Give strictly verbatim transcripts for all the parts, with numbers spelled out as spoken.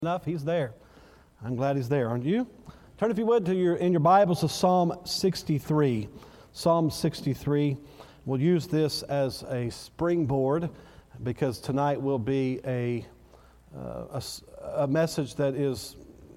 enough, he's there. I'm glad he's there, aren't you? Turn, if you would, to your in your Bibles to Psalm sixty-three. Psalm sixty-three. We'll use this as a springboard because tonight will be a uh, a, a message that is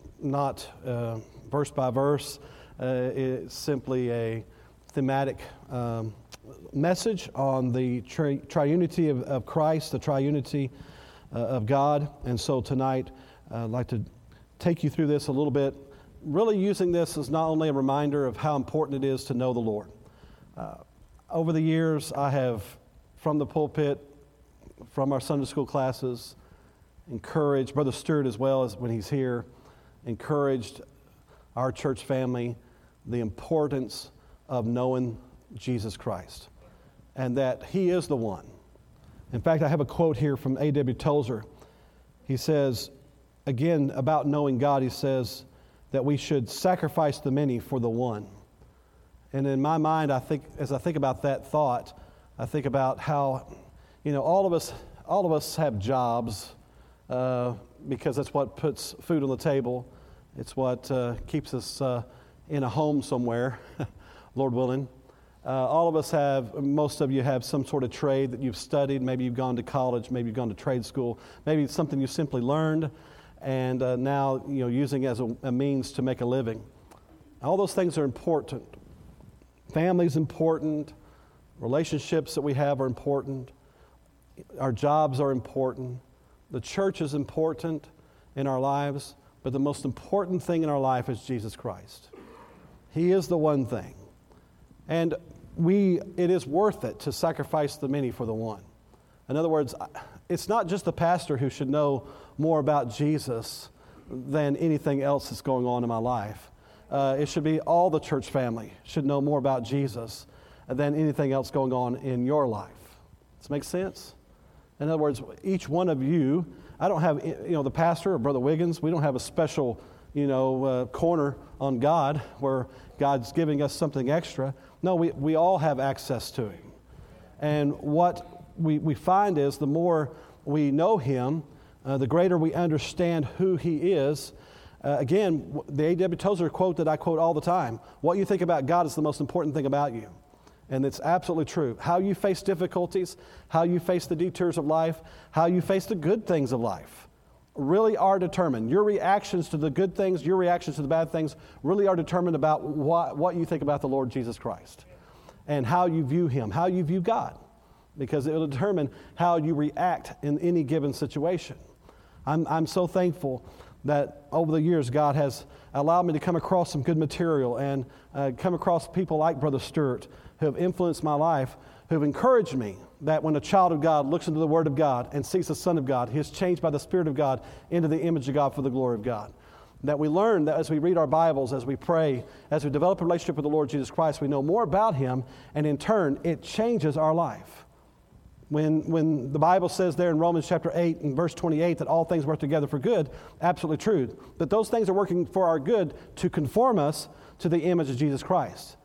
not uh, verse by verse. Uh, it's simply a thematic um, message on the tri- triunity of, of Christ, the triunity uh, of God. And so tonight, I'd like to take you through this a little bit, really using this as not only a reminder of how important it is to know the Lord. Uh, over the years, I have, from the pulpit, from our Sunday school classes, encouraged, Brother Stewart as well as when he's here, encouraged our church family the importance of knowing Jesus Christ and that He is the one. In fact, I have a quote here from A W Tozer. He says, again, about knowing God, he says that we should sacrifice the many for the one. And in my mind, I think, as I think about that thought, I think about how, you know, all of us, all of us have jobs uh, because that's what puts food on the table. It's what uh, keeps us uh, in a home somewhere, Lord willing. Uh, all of us have, most of you have some sort of trade that you've studied. Maybe you've gone to college, maybe you've gone to trade school. Maybe it's something you simply learned and uh, now, you know, using as a, a means to make a living. All those things are important. Family's important. Relationships that we have are important. Our jobs are important. The church is important in our lives. But the most important thing in our life is Jesus Christ. He is the one thing. And we, it is worth it to sacrifice the many for the one. In other words, it's not just the pastor who should know more about Jesus than anything else that's going on in my life. Uh, it should be all the church family should know more about Jesus than anything else going on in your life. Does that make sense? In other words, each one of you, I don't have, you know, the pastor or Brother Wiggins, we don't have a special, you know, uh, corner on God where God's giving us something extra. No, we, we all have access to Him. And what we, we find is the more we know Him, uh, the greater we understand who He is. Uh, again, the A W Tozer quote that I quote all the time, what you think about God is the most important thing about you. And it's absolutely true. How you face difficulties, how you face the detours of life, how you face the good things of life really are determined. Your reactions to the good things, your reactions to the bad things really are determined about what, what you think about the Lord Jesus Christ and how you view Him, how you view God, because it will determine how you react in any given situation. I'm, I'm so thankful that over the years God has allowed me to come across some good material and uh, come across people like Brother Stewart who have influenced my life, who have encouraged me that when a child of God looks into the Word of God and sees the Son of God, he is changed by the Spirit of God into the image of God for the glory of God. That we learn that as we read our Bibles, as we pray, as we develop a relationship with the Lord Jesus Christ, we know more about Him, and in turn, it changes our life. When, when the Bible says there in Romans chapter eight and verse twenty-eight that all things work together for good, absolutely true. But those things are working for our good to conform us to the image of Jesus Christ.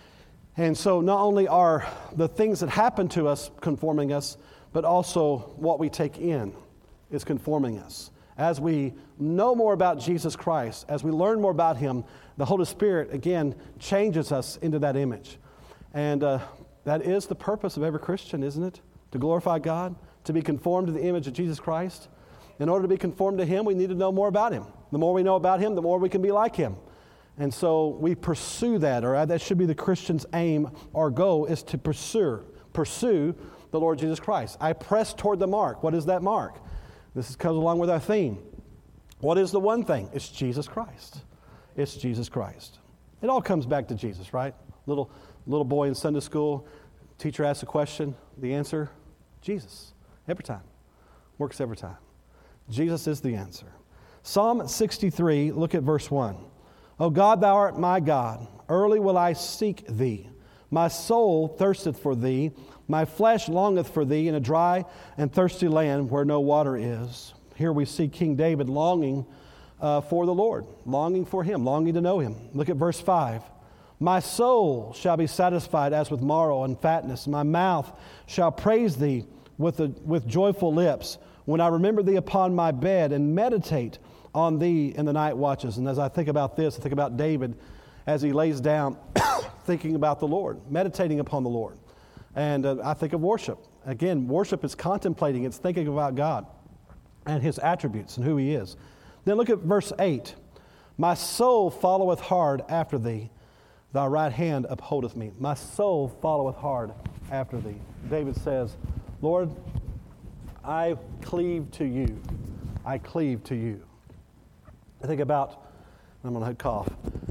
And so not only are the things that happen to us conforming us, but also what we take in is conforming us. As we know more about Jesus Christ, as we learn more about Him, the Holy Spirit, again, changes us into that image. And uh, that is the purpose of every Christian, isn't it? To glorify God, to be conformed to the image of Jesus Christ. In order to be conformed to Him, we need to know more about Him. The more we know about Him, the more we can be like Him. And so we pursue that, or that should be the Christian's aim or goal, is to pursue, pursue the Lord Jesus Christ. I press toward the mark. What is that mark? This comes along with our theme. What is the one thing? It's Jesus Christ. It's Jesus Christ. It all comes back to Jesus, right? Little little boy in Sunday school, teacher asks a question, the answer, Jesus. Every time. Works every time. Jesus is the answer. Psalm sixty-three, look at verse one. O God, Thou art my God. Early will I seek Thee. My soul thirsteth for Thee. My flesh longeth for Thee in a dry and thirsty land where no water is. Here we see King David longing uh, for the Lord, longing for Him, longing to know Him. Look at verse five. My soul shall be satisfied as with marrow and fatness. My mouth shall praise Thee with, a, with joyful lips when I remember Thee upon my bed and meditate on thee in the night watches. And as I think about this, I think about David as he lays down thinking about the Lord, meditating upon the Lord. And uh, I think of worship. Again, worship is contemplating, it's thinking about God and his attributes and who he is. Then look at verse eight. My soul followeth hard after thee. Thy right hand upholdeth me. My soul followeth hard after thee. David says, Lord, I cleave to you. I cleave to you. I think about, I'm going to cough.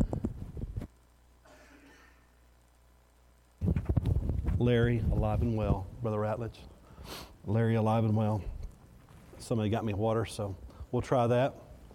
Larry, alive and well, Brother Ratledge. Larry, alive and well. Somebody got me water, so we'll try that.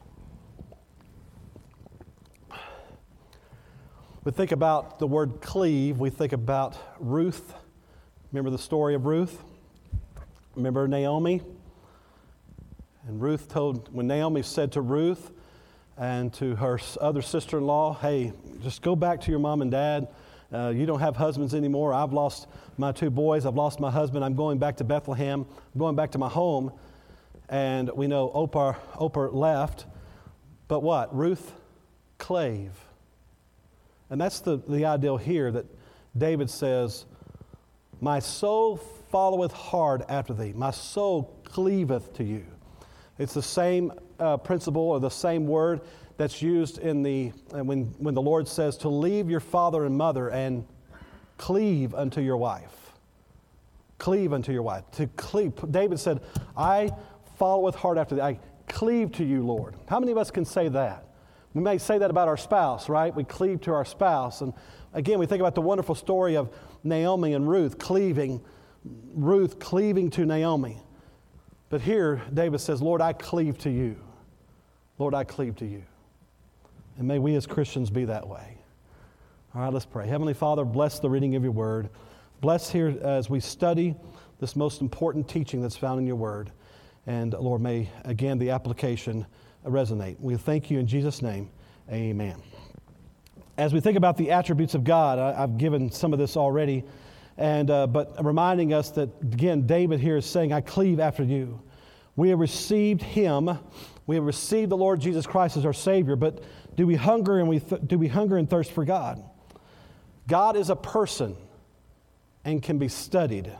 We think about the word cleave. We think about Ruth. Remember the story of Ruth? Remember Naomi? And Ruth told, when Naomi said to Ruth and to her other sister-in-law, hey, just go back to your mom and dad. Uh, you don't have husbands anymore. I've lost my two boys. I've lost my husband. I'm going back to Bethlehem. I'm going back to my home. And we know Oprah, Oprah left. But what? Ruth clave. And that's the, the ideal here that David says, my soul followeth hard after thee. My soul cleaveth to you. It's the same uh, principle or the same word that's used in the uh, when when the Lord says to leave your father and mother and cleave unto your wife. Cleave unto your wife. To cleave. David said, I followeth hard after thee. I cleave to you, Lord. How many of us can say that? We may say that about our spouse, right? We cleave to our spouse. And again, we think about the wonderful story of Naomi and Ruth cleaving, Ruth cleaving to Naomi. But here, David says, Lord, I cleave to you. Lord, I cleave to you. And may we as Christians be that way. All right, let's pray. Heavenly Father, bless the reading of your word. Bless here as we study this most important teaching that's found in your word. And Lord, may, again, the application resonate. We thank you in Jesus' name. Amen. As we think about the attributes of God, I, I've given some of this already, and uh, but reminding us that, again, David here is saying, I cleave after you. We have received him. We have received the Lord Jesus Christ as our Savior, but do we hunger and we th- do we hunger and thirst for God? God is a person and can be studied.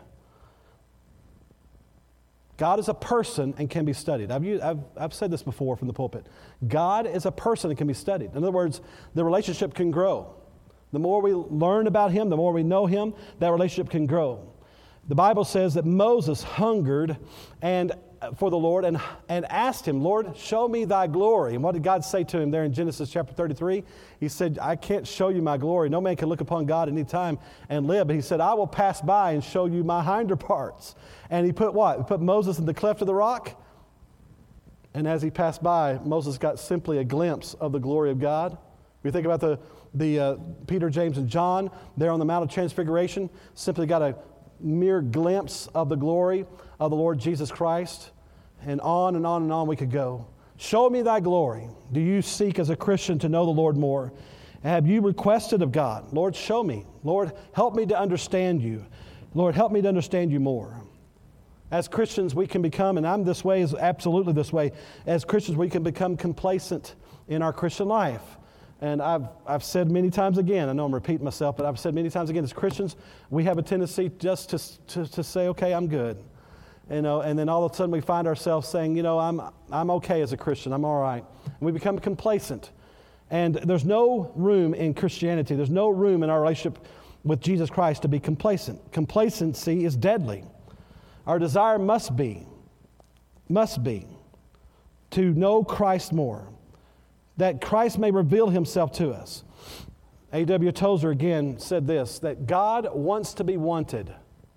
God is a person and can be studied. I've, used, I've, I've said this before from the pulpit. God is a person and can be studied. In other words, the relationship can grow. The more we learn about him, the more we know him, that relationship can grow. The Bible says that Moses hungered and for the Lord and, and asked him, Lord, show me thy glory. And what did God say to him there in Genesis chapter thirty-three? He said, I can't show you my glory. No man can look upon God any time and live. But he said, I will pass by and show you my hinder parts. And he put what? He put Moses in the cleft of the rock. And as he passed by, Moses got simply a glimpse of the glory of God. We think about the, the uh, Peter, James, and John there on the Mount of Transfiguration, simply got a mere glimpse of the glory of the Lord Jesus Christ. And on and on and on we could go. Show me thy glory. Do you seek as a Christian to know the Lord more? Have you requested of God, Lord, show me. Lord, help me to understand you. Lord, help me to understand you more. As Christians, we can become, and I'm this way, is absolutely this way. As Christians, we can become complacent in our Christian life. And I've I've said many times again, I know I'm repeating myself, but I've said many times again, as Christians, we have a tendency just to to, to say, okay, I'm good. You know, and then all of a sudden we find ourselves saying, you know, I'm I'm okay as a Christian, I'm all right. And we become complacent. And there's no room in Christianity, there's no room in our relationship with Jesus Christ to be complacent. Complacency is deadly. Our desire must be, must be, to know Christ more, that Christ may reveal himself to us. A W Tozer again said this, that God wants to be wanted.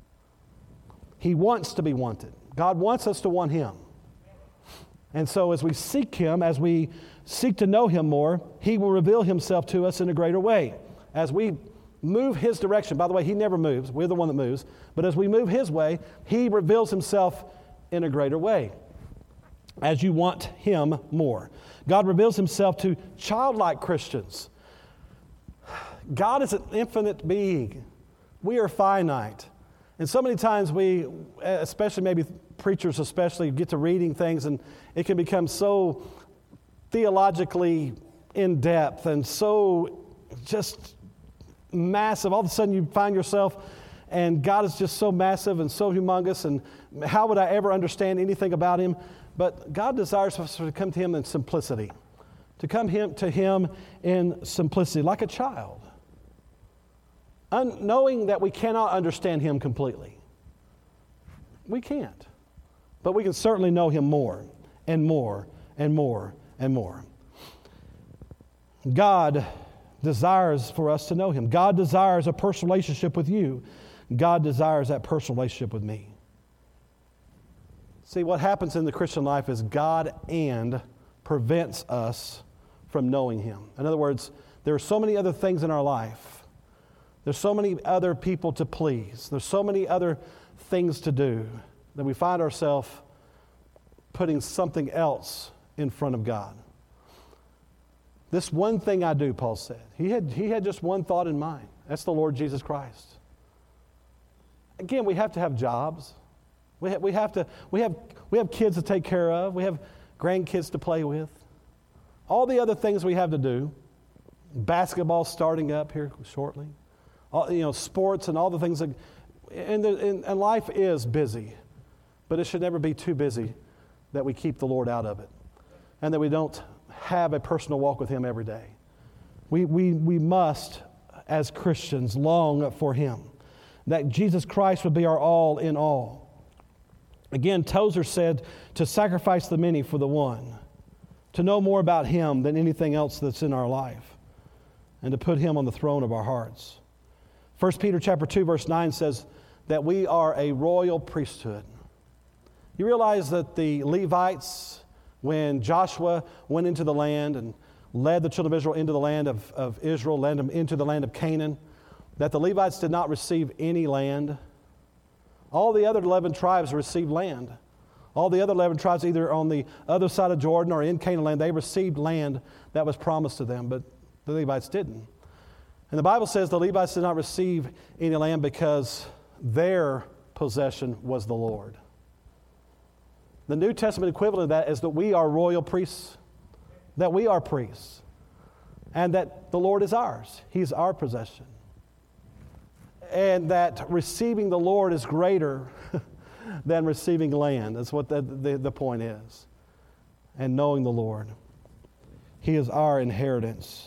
He wants to be wanted. God wants us to want him. And so as we seek him, as we seek to know him more, he will reveal himself to us in a greater way. As we move his direction, by the way, he never moves. We're the one that moves. But as we move his way, he reveals himself in a greater way. As you want him more. God reveals himself to childlike Christians. God is an infinite being. We are finite. And so many times we, especially maybe preachers especially, get to reading things and it can become so theologically in depth and so just massive. All of a sudden you find yourself, and God is just so massive and so humongous, and how would I ever understand anything about him? But God desires us to come to him in simplicity, to come him, to him in simplicity, like a child, Un- knowing that we cannot understand him completely. We can't. But we can certainly know him more and more and more and more. God desires for us to know him. God desires a personal relationship with you. God desires that personal relationship with me. See, what happens in the Christian life is God and prevents us from knowing him. In other words, there are so many other things in our life. There's so many other people to please. There's so many other things to do that we find ourselves putting something else in front of God. This one thing I do, Paul said. He had, he had just one thought in mind. That's the Lord Jesus Christ. Again, we have to have jobs. We have, we have to we have we have kids to take care of. We have grandkids to play with. All the other things we have to do. Basketball starting up here shortly. All, you know, sports and all the things that, and, the, and, and life is busy, but it should never be too busy that we keep the Lord out of it, and that we don't have a personal walk with him every day. We we we must, as Christians, long for him. That Jesus Christ would be our all in all. Again, Tozer said to sacrifice the many for the one, to know more about him than anything else that's in our life, and to put him on the throne of our hearts. First Peter chapter two, verse nine says that we are a royal priesthood. You realize that the Levites, when Joshua went into the land and led the children of Israel into the land of, of Israel, led them into the land of Canaan, that the Levites did not receive any land. All the other eleven tribes received land. All the other eleven tribes, either on the other side of Jordan or in Canaan land, they received land that was promised to them, but the Levites didn't. And the Bible says the Levites did not receive any land because their possession was the Lord. The New Testament equivalent of that is that we are royal priests, that we are priests, and that the Lord is ours. He's our possession. And that receiving the Lord is greater than receiving land. That's what the, the, the point is. And knowing the Lord. He is our inheritance.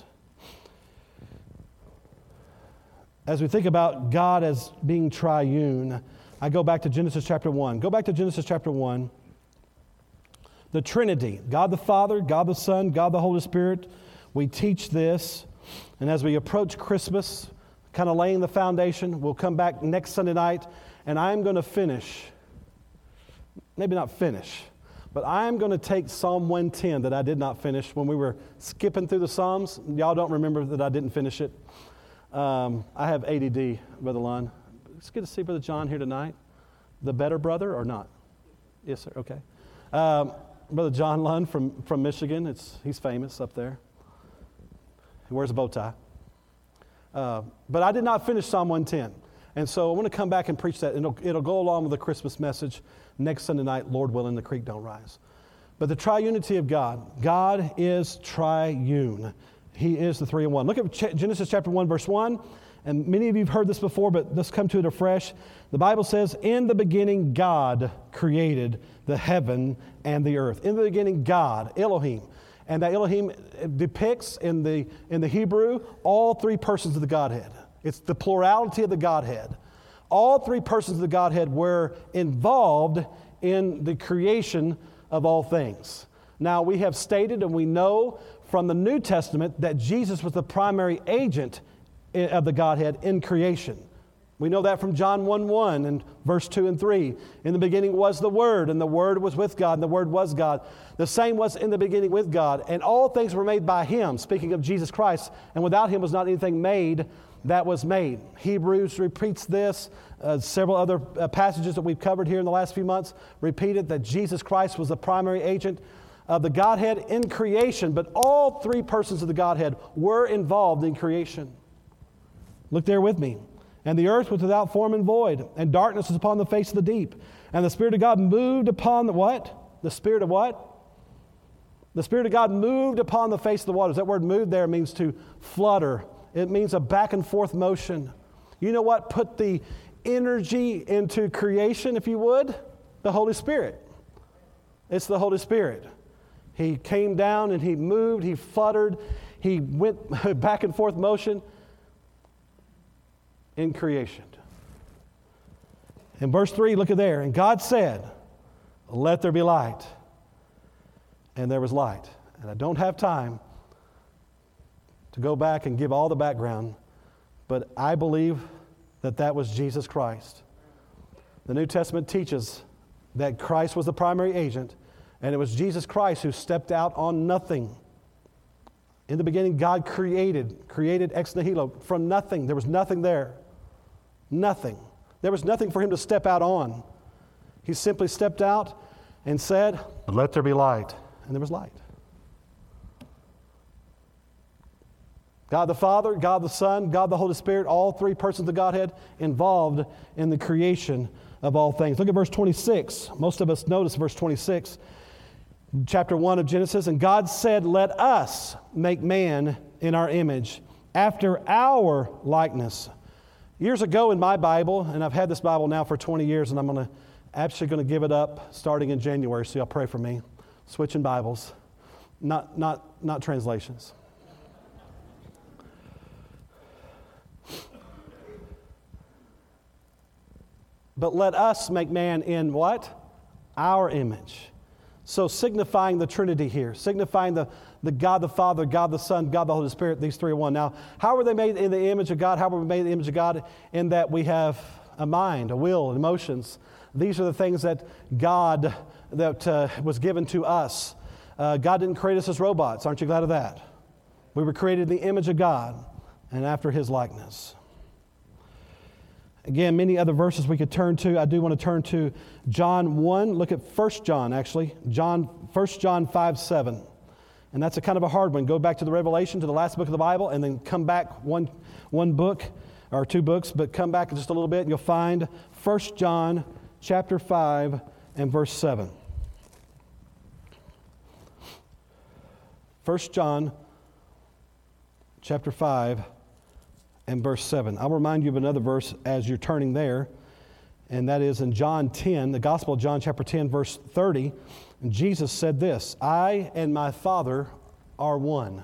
As we think about God as being triune, I go back to Genesis chapter one. Go back to Genesis chapter one. The Trinity, God the Father, God the Son, God the Holy Spirit. We teach this. And as we approach Christmas, kind of laying the foundation. We'll come back next Sunday night, and I'm going to finish, maybe not finish, but I'm going to take Psalm one ten that I did not finish when we were skipping through the Psalms. Y'all don't remember that I didn't finish it. Um, I have A D D, Brother Lund. It's good to see Brother John here tonight. The better brother or not? Yes, sir. Okay. Um, Brother John Lund from, from Michigan. It's he's famous up there. He wears a bow tie. Uh, but I did not finish Psalm one ten. And so I want to come back and preach that. And it'll, it'll go along with the Christmas message next Sunday night, Lord willing, the creek don't rise. But the triunity of God. God is triune. He is the three in one. Look at Ch- Genesis chapter one, verse one. And many of you have heard this before, but let's come to it afresh. The Bible says, in the beginning, God created the heaven and the earth. In the beginning, God, Elohim. And that Elohim depicts in the in the Hebrew all three persons of the Godhead. It's the plurality of the Godhead. All three persons of the Godhead were involved in the creation of all things. Now, we have stated and we know from the New Testament that Jesus was the primary agent of the Godhead in creation. We know that from John one one and verse two and three. In the beginning was the Word, and the Word was with God, and the Word was God. The same was in the beginning with God, and all things were made by Him, speaking of Jesus Christ, and without Him was not anything made that was made. Hebrews repeats this. Uh, several other uh, passages that we've covered here in the last few months repeated that Jesus Christ was the primary agent of the Godhead in creation, but all three persons of the Godhead were involved in creation. Look there with me. And the earth was without form and void, and darkness was upon the face of the deep. And the Spirit of God moved upon the what? The Spirit of what? The Spirit of God moved upon the face of the waters. That word "moved" there means to flutter. It means a back and forth motion. You know what put the energy into creation, if you would? The Holy Spirit. It's the Holy Spirit. He came down and he moved, he fluttered, he went back and forth motion in creation. In verse three, look at there. And God said, "Let there be light." And there was light. And I don't have time to go back and give all the background, but I believe that that was Jesus Christ. The New Testament teaches that Christ was the primary agent, and it was Jesus Christ who stepped out on nothing. In the beginning, God created, created ex nihilo, from nothing. There was nothing there. Nothing. There was nothing for him to step out on. He simply stepped out and said, "Let there be light." And there was light. God the Father, God the Son, God the Holy Spirit, all three persons of the Godhead involved in the creation of all things. Look at verse twenty-six. Most of us notice verse twenty-six, chapter one of Genesis. And God said, "Let us make man in our image, after our likeness." Years ago in my Bible, and I've had this Bible now for twenty years, and I'm going to actually going to give it up starting in January, so y'all pray for me. Switching Bibles, not not not translations. But let us make man in what? Our image. So signifying the Trinity here, signifying the, the God the Father, God the Son, God the Holy Spirit, these three are one. Now, how were they made in the image of God? How were we made in the image of God? In that we have a mind, a will, emotions. These are the things that God, that uh, was given to us. Uh, God didn't create us as robots. Aren't you glad of that? We were created in the image of God and after His likeness. Again, many other verses we could turn to. I do want to turn to John one. Look at First John, actually. John, First John five seven. And that's a kind of a hard one. Go back to the Revelation, to the last book of the Bible, and then come back one, one book or two books, but come back just a little bit and you'll find First John chapter five and verse seven. First John chapter five and verse seven. I'll remind you of another verse as you're turning there, and that is in John ten, the Gospel of John chapter ten, verse thirty. And Jesus said this, "I and my Father are one."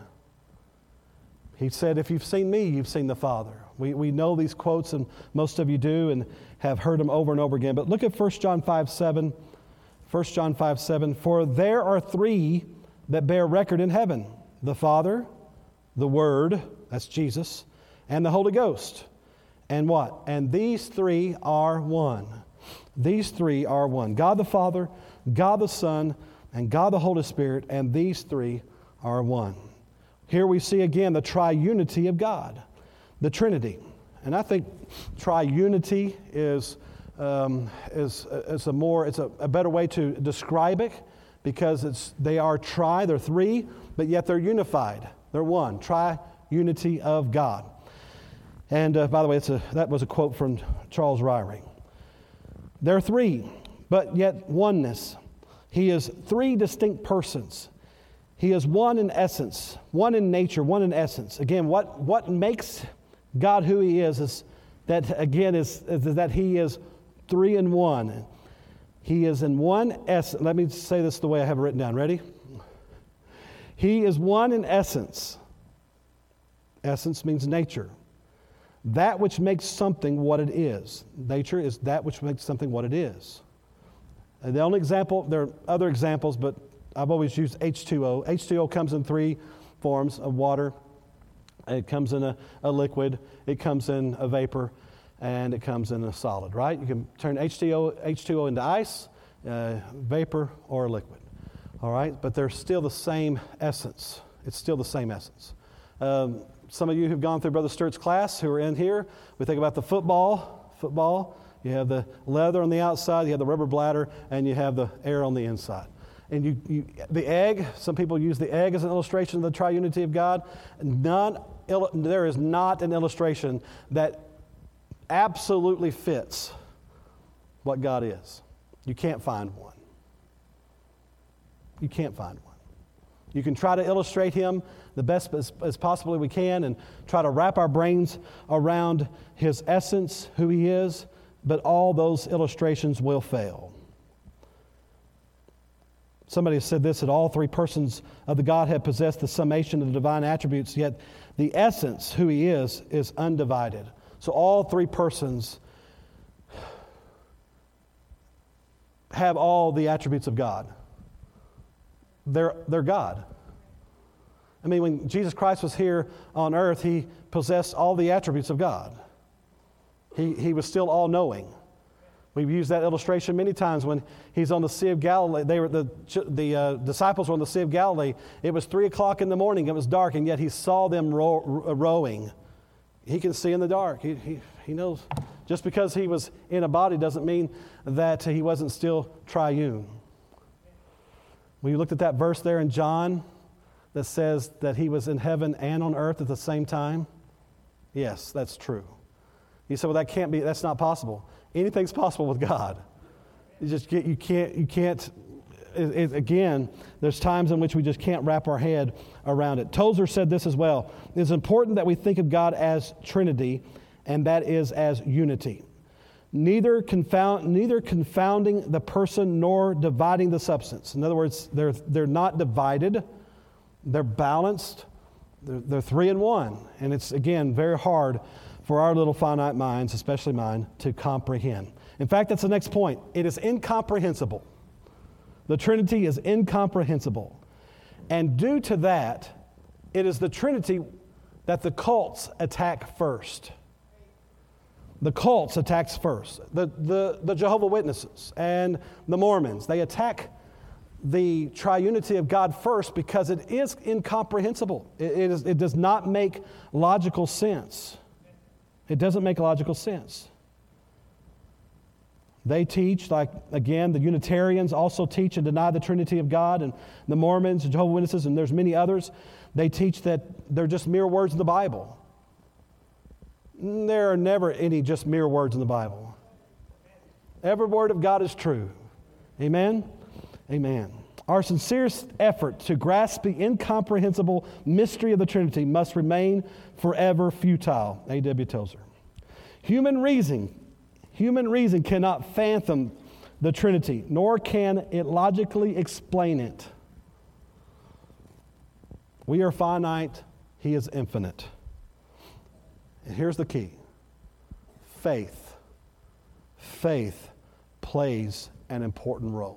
He said, if you've seen me, you've seen the Father. We we know these quotes, and most of you do, and have heard them over and over again. But look at First John five seven. First John five seven. "For there are three that bear record in heaven, the Father, the Word," that's Jesus, "and the Holy Ghost." And what? "And these three are one." These three are one. God the Father, God the Son, and God the Holy Spirit, and these three are one. Here we see again the triunity of God, the Trinity. And I think triunity is um, is is a more it's a, a better way to describe it, because it's they are tri, they're three, but yet they're unified. They're one. Triunity of God. And uh, by the way, it's a, that was a quote from Charles Ryrie. There are three, but yet oneness. He is three distinct persons. He is one in essence, one in nature, one in essence. Again, what, what makes God who He is is that, again, is, is that He is three in one. He is in one essence. Let me say this the way I have it written down. Ready? He is one in essence. Essence means nature. That which makes something what it is. Nature is that which makes something what it is. And the only example, there are other examples, but I've always used H two O. H two O comes in three forms of water. It comes in a, a liquid, it comes in a vapor, and it comes in a solid, right? You can turn H two O, H two O into ice, uh, vapor, or a liquid. All right? But they're still the same essence. It's still the same essence. Um, some of you who've gone through Brother Sturt's class who are in here, we think about the football. Football, you have the leather on the outside, you have the rubber bladder, and you have the air on the inside. And you, you, the egg, some people use the egg as an illustration of the triunity of God. None, there is not an illustration that absolutely fits what God is. You can't find one. You can't find one. You can try to illustrate him the best as, as possibly we can and try to wrap our brains around his essence, who he is, but all those illustrations will fail. Somebody said this, that all three persons of the Godhead possess the summation of the divine attributes, yet the essence, who he is, is undivided. So all three persons have all the attributes of God. They're, they're God. I mean, when Jesus Christ was here on earth, he possessed all the attributes of God. He, he was still all-knowing. We've used that illustration many times when he's on the Sea of Galilee. They were the the uh, disciples were on the Sea of Galilee. It was three o'clock in the morning. It was dark, and yet he saw them row, rowing. He can see in the dark. He, he he knows. Just because he was in a body doesn't mean that he wasn't still triune. We looked at that verse there in John that says that he was in heaven and on earth at the same time. Yes, that's true. You said, well, that can't be. That's not possible. Anything's possible with God. You just get, you can't, you can't, it, it, again, there's times in which we just can't wrap our head around it. Tozer said this as well. It's important that we think of God as Trinity, and that is as unity. Neither confound, neither confounding the person nor dividing the substance. In other words, they're, they're not divided, they're balanced, they're, they're three in one. And it's, again, very hard for our little finite minds, especially mine, to comprehend. In fact, that's the next point. It is incomprehensible. The Trinity is incomprehensible. And due to that, it is the Trinity that the cults attack first. The cults attacks first. The, the, the Jehovah's Witnesses and the Mormons, they attack the triunity of God first because it is incomprehensible. It, it, is, it does not make logical sense. It doesn't make logical sense. They teach, like, again, the Unitarians also teach and deny the Trinity of God, and the Mormons, the Jehovah's Witnesses, and there's many others. They teach that they're just mere words in the Bible. There are never any just mere words in the Bible. Every word of God is true. Amen? Amen. Our sincerest effort to grasp the incomprehensible mystery of the Trinity must remain forever futile. A W Tozer. Human reason, human reason cannot fathom the Trinity, nor can it logically explain it. We are finite, he is infinite. And here's the key. Faith. Faith plays an important role.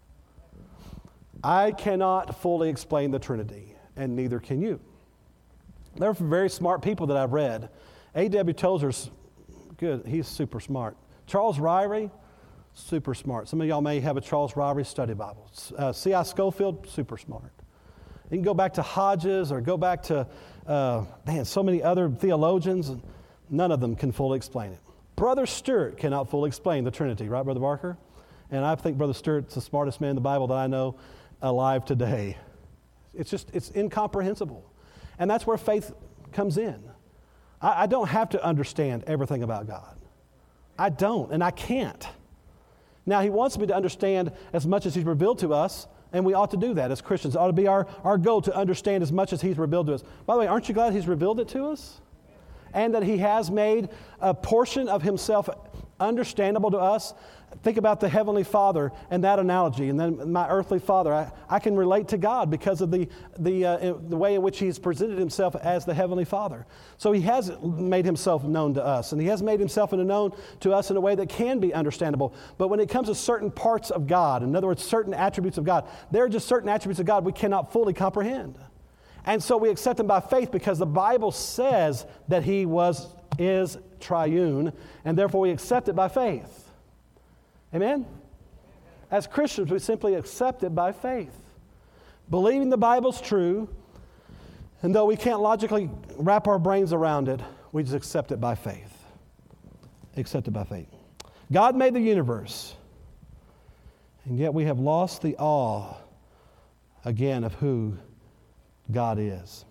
I cannot fully explain the Trinity, and neither can you. There are very smart people that I've read. A W Tozer's good. He's super smart. Charles Ryrie, super smart. Some of y'all may have a Charles Ryrie study Bible. Uh, C I Scofield, super smart. You can go back to Hodges or go back to, uh, man, so many other theologians, and none of them can fully explain it. Brother Stewart cannot fully explain the Trinity, right, Brother Barker? And I think Brother Stewart's the smartest man in the Bible that I know alive today. It's just, it's incomprehensible. And that's where faith comes in. I, I don't have to understand everything about God. I don't, and I can't. Now, he wants me to understand as much as he's revealed to us, and we ought to do that as Christians. It ought to be our, our goal to understand as much as he's revealed to us. By the way, aren't you glad he's revealed it to us? And that he has made a portion of himself understandable to us. Think about the Heavenly Father and that analogy, and then my earthly father. I, I can relate to God because of the the uh, the way in which he's presented himself as the Heavenly Father. So he has made himself known to us, and he has made himself known to us in a way that can be understandable. But when it comes to certain parts of God, in other words, certain attributes of God, there are just certain attributes of God we cannot fully comprehend. And so we accept him by faith because the Bible says that he was, is triune, and therefore we accept it by faith. Amen? As Christians, we simply accept it by faith. Believing the Bible's true, and though we can't logically wrap our brains around it, we just accept it by faith. Accept it by faith. God made the universe, and yet we have lost the awe, again, of who God is.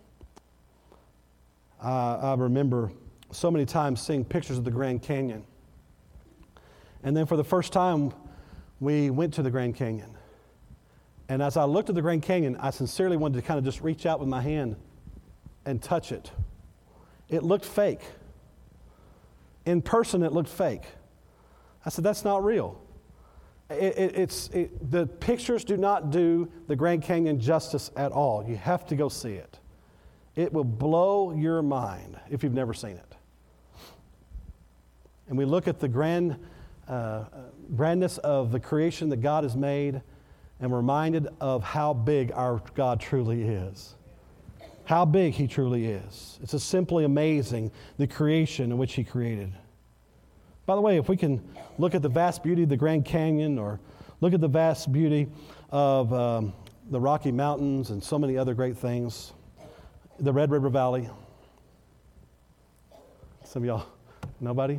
Uh, I remember so many times seeing pictures of the Grand Canyon. And then for the first time, we went to the Grand Canyon. And as I looked at the Grand Canyon, I sincerely wanted to kind of just reach out with my hand and touch it. It looked fake. In person, it looked fake. I said, that's not real. It, it, it's, it, the pictures do not do the Grand Canyon justice at all. You have to go see it. It will blow your mind if you've never seen it. And we look at the grand, uh, grandness of the creation that God has made, and we're reminded of how big our God truly is. How big He truly is. It's just simply amazing, the creation in which He created. By the way, if we can look at the vast beauty of the Grand Canyon, or look at the vast beauty of um, the Rocky Mountains and so many other great things, the Red River Valley. Some of y'all, nobody?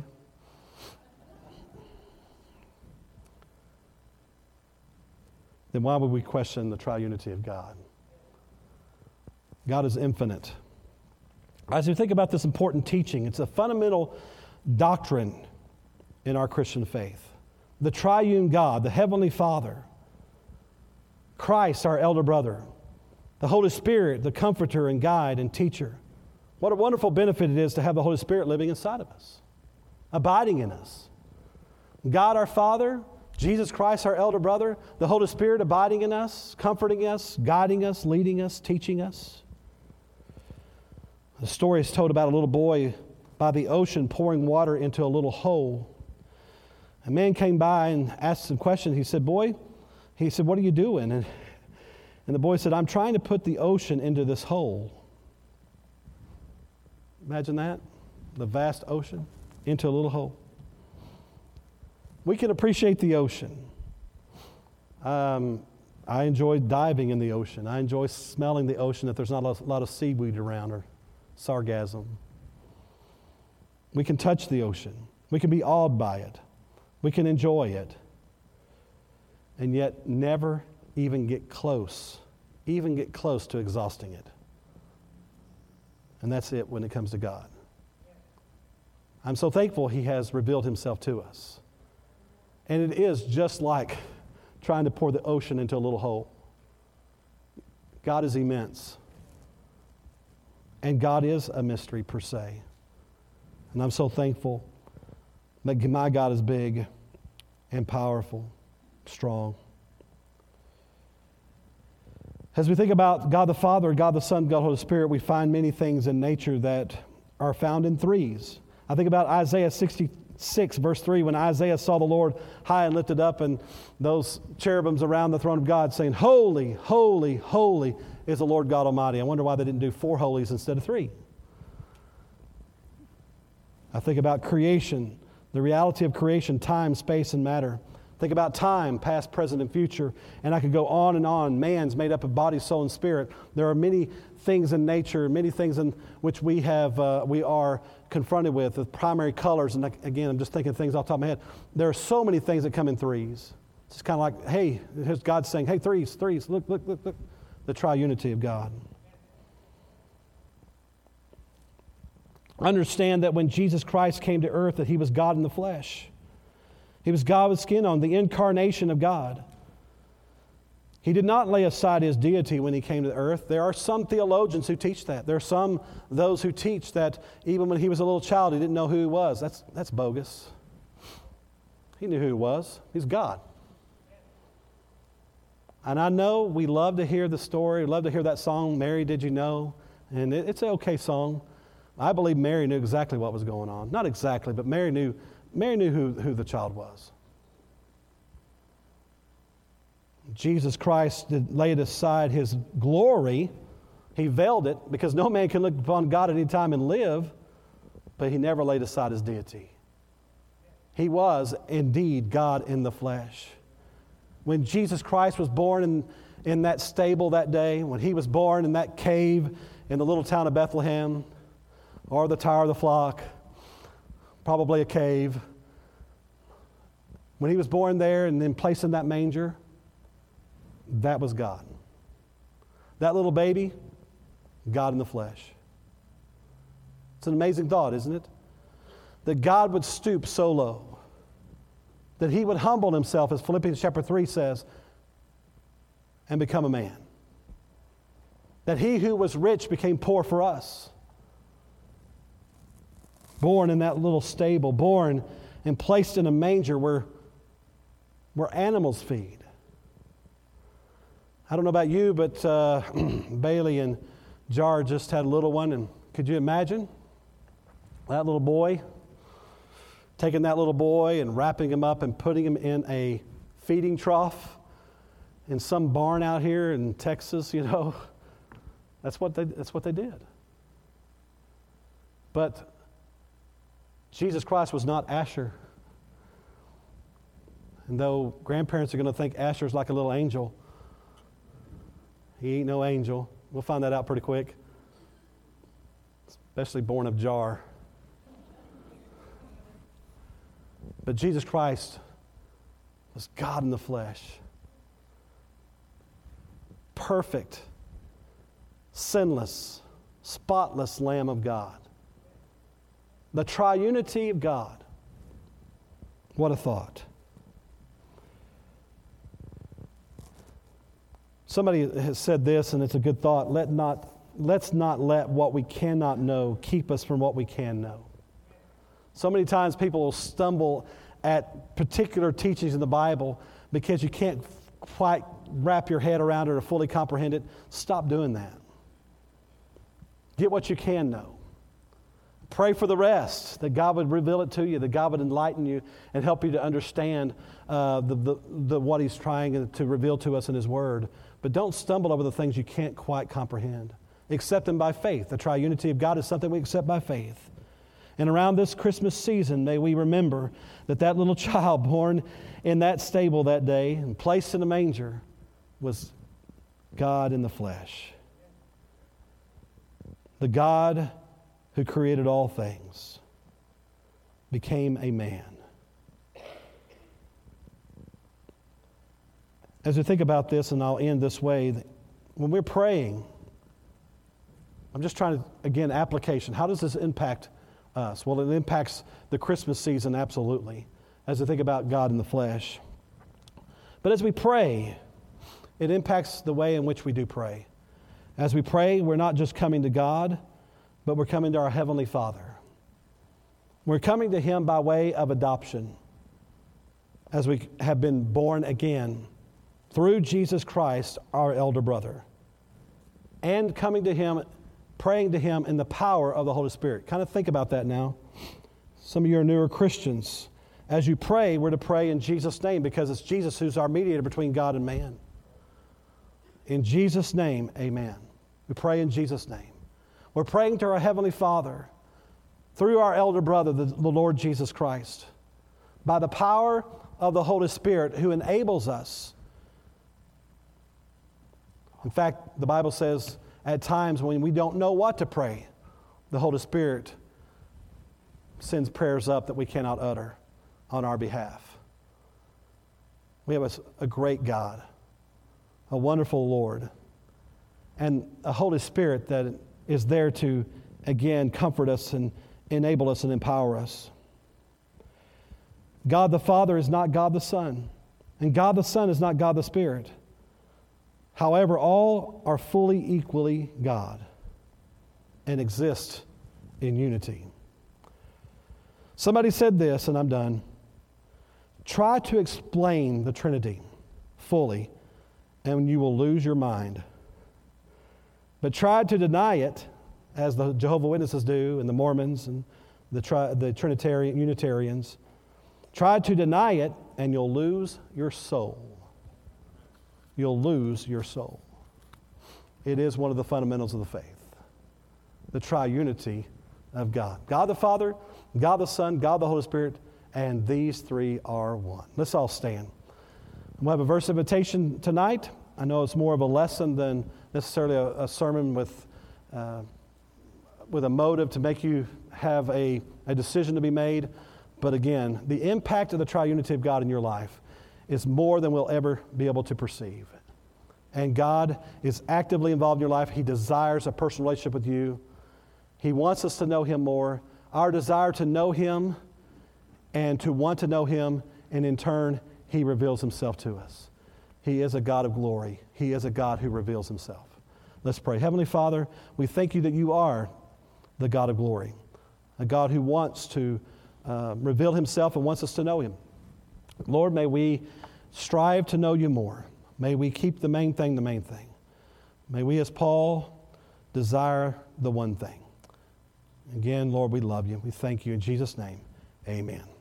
Then why would we question the triunity of God? God is infinite. As we think about this important teaching, it's a fundamental doctrine in our Christian faith. The triune God, the Heavenly Father, Christ, our elder brother, the Holy Spirit, the comforter and guide and teacher. What a wonderful benefit it is to have the Holy Spirit living inside of us, abiding in us. God our Father, Jesus Christ our elder brother, the Holy Spirit abiding in us, comforting us, guiding us, leading us, teaching us. The story is told about a little boy by the ocean pouring water into a little hole. A man came by and asked some questions. He said, boy, he said, what are you doing? And, and the boy said, I'm trying to put the ocean into this hole. Imagine that, the vast ocean into a little hole. We can appreciate the ocean. Um, I enjoy diving in the ocean. I enjoy smelling the ocean if there's not a lot of seaweed around or sargassum. We can touch the ocean. We can be awed by it. We can enjoy it. And yet never even get close, even get close to exhausting it. And that's it when it comes to God. I'm so thankful He has revealed Himself to us. And it is just like trying to pour the ocean into a little hole. God is immense. And God is a mystery per se. And I'm so thankful that my God is big and powerful, strong. As we think about God the Father, God the Son, God the Holy Spirit, we find many things in nature that are found in threes. I think about Isaiah sixty-six, verse three, when Isaiah saw the Lord high and lifted up and those cherubims around the throne of God saying, holy, holy, holy is the Lord God Almighty. I wonder why they didn't do four holies instead of three. I think about creation, the reality of creation, time, space, and matter. Think about time, past, present, and future. And I could go on and on. Man's made up of body, soul, and spirit. There are many things in nature, many things in which we have, uh, we are confronted with, the primary colors. And again, I'm just thinking things off the top of my head. There are so many things that come in threes. It's kind of like, hey, here's God saying, hey, threes, threes, look, look, look, look. The triunity of God. Understand that when Jesus Christ came to earth, that He was God in the flesh. He was God with skin on, the incarnation of God. He did not lay aside His deity when He came to the earth. There are some theologians who teach that. There are some, those who teach that even when He was a little child, He didn't know who He was. That's, that's bogus. He knew who He was. He's God. And I know we love to hear the story, love to hear that song, Mary, Did You Know? And it, it's an okay song. I believe Mary knew exactly what was going on. Not exactly, but Mary knew Mary knew who, who the child was. Jesus Christ did, laid aside His glory. He veiled it because no man can look upon God at any time and live, but He never laid aside His deity. He was indeed God in the flesh. When Jesus Christ was born in, in that stable that day, when He was born in that cave in the little town of Bethlehem, or the Tower of the Flock, probably a cave. When He was born there and then placed in that manger, that was God. That little baby, God in the flesh. It's an amazing thought, isn't it? That God would stoop so low, that He would humble Himself, as Philippians chapter three says, and become a man. That he who was rich became poor for us. Born in that little stable, born and placed in a manger where, where animals feed. I don't know about you, but uh, Bailey and Jar just had a little one, and could you imagine that little boy, taking that little boy and wrapping him up and putting him in a feeding trough in some barn out here in Texas, you know? That's what they, that's what they did. But Jesus Christ was not Asher. And though grandparents are going to think Asher's like a little angel, he ain't no angel. We'll find that out pretty quick. Especially born of Jar. But Jesus Christ was God in the flesh. Perfect, sinless, spotless Lamb of God. The triunity of God. What a thought. Somebody has said this, and it's a good thought. Let not, let's not let what we cannot know keep us from what we can know. So many times people will stumble at particular teachings in the Bible because you can't quite wrap your head around it or fully comprehend it. Stop doing that. Get what you can know. Pray for the rest, that God would reveal it to you, that God would enlighten you and help you to understand uh, the, the, the, what He's trying to reveal to us in His Word. But don't stumble over the things you can't quite comprehend. Accept them by faith. The triunity of God is something we accept by faith. And around this Christmas season, may we remember that that little child born in that stable that day and placed in a manger was God in the flesh. The God who created all things became a man. As we think about this, and I'll end this way, when we're praying, I'm just trying to, again, application. How does this impact us? Well, it impacts the Christmas season, absolutely, as we think about God in the flesh. But as we pray, it impacts the way in which we do pray. As we pray, we're not just coming to God, but we're coming to our Heavenly Father. We're coming to Him by way of adoption, as we have been born again through Jesus Christ, our elder brother, and coming to Him, praying to Him in the power of the Holy Spirit. Kind of think about that now. Some of you are newer Christians. As you pray, we're to pray in Jesus' name because it's Jesus who's our mediator between God and man. In Jesus' name, amen. We pray in Jesus' name. We're praying to our Heavenly Father through our elder brother, the, the Lord Jesus Christ, by the power of the Holy Spirit who enables us. In fact, the Bible says at times when we don't know what to pray, the Holy Spirit sends prayers up that we cannot utter on our behalf. We have a, a great God, a wonderful Lord, and a Holy Spirit that is there to, again, comfort us and enable us and empower us. God the Father is not God the Son, and God the Son is not God the Spirit. However, all are fully equally God and exist in unity. Somebody said this, and I'm done. Try to explain the Trinity fully, and you will lose your mind. But try to deny it, as the Jehovah's Witnesses do, and the Mormons, and the, tri- the Trinitarian Unitarians. Try to deny it, and you'll lose your soul. You'll lose your soul. It is one of the fundamentals of the faith. The triunity of God. God the Father, God the Son, God the Holy Spirit, and these three are one. Let's all stand. We'll have a verse of invitation tonight. I know it's more of a lesson than necessarily a, a sermon with uh, with a motive to make you have a, a decision to be made. But again, the impact of the triunity of God in your life is more than we'll ever be able to perceive. And God is actively involved in your life. He desires a personal relationship with you. He wants us to know Him more. Our desire to know Him and to want to know Him, and in turn, He reveals Himself to us. He is a God of glory. He is a God who reveals himself. Let's pray. Heavenly Father, we thank you that you are the God of glory, a God who wants to uh, reveal himself and wants us to know him. Lord, may we strive to know you more. May we keep the main thing the main thing. May we, as Paul, desire the one thing. Again, Lord, we love you. We thank you in Jesus' name. Amen.